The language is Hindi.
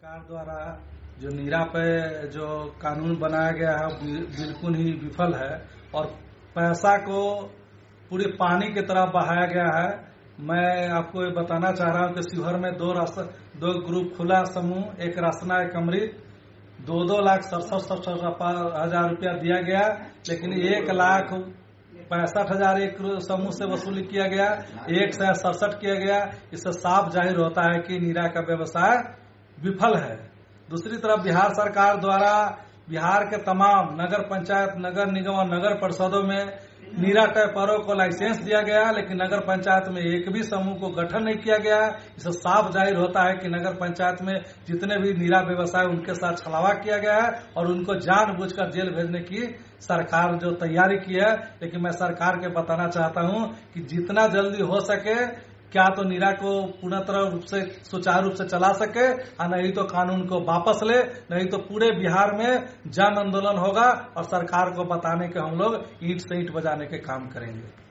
सरकार द्वारा जो नीरा पे जो कानून बनाया गया है बिल्कुल ही विफल है और पैसा को पूरे पानी की तरह बहाया गया है। मैं आपको ये बताना चाह रहा हूं कि शिवहर में दो ग्रुप खुला समूह, एक रासना एक अमृत, 2,67,000 रुपया दिया गया, लेकिन 1,65,000 एक समूह से वसूली किया गया, 167 किया गया। इससे साफ जाहिर होता है कि नीरा का व्यवसाय विफल है। दूसरी तरफ बिहार सरकार द्वारा बिहार के तमाम नगर पंचायत, नगर निगम और नगर परिषदों में नीरा टैपरों को लाइसेंस दिया गया, लेकिन नगर पंचायत में एक भी समूह को गठन नहीं किया गया। इससे साफ जाहिर होता है कि नगर पंचायत में जितने भी नीरा व्यवसाय उनके साथ छलावा किया गया है और उनको जानबूझकर जेल भेजने की सरकार जो तैयारी की है। लेकिन मैं सरकार के बताना चाहता हूं कि जितना जल्दी हो सके क्या तो नीरा को पूर्ण रूप से सुचारू रूप से चला सके, और नहीं तो कानून को वापस ले, नहीं तो पूरे बिहार में जन आंदोलन होगा और सरकार को बताने के हम लोग ईंट से ईंट बजाने के काम करेंगे।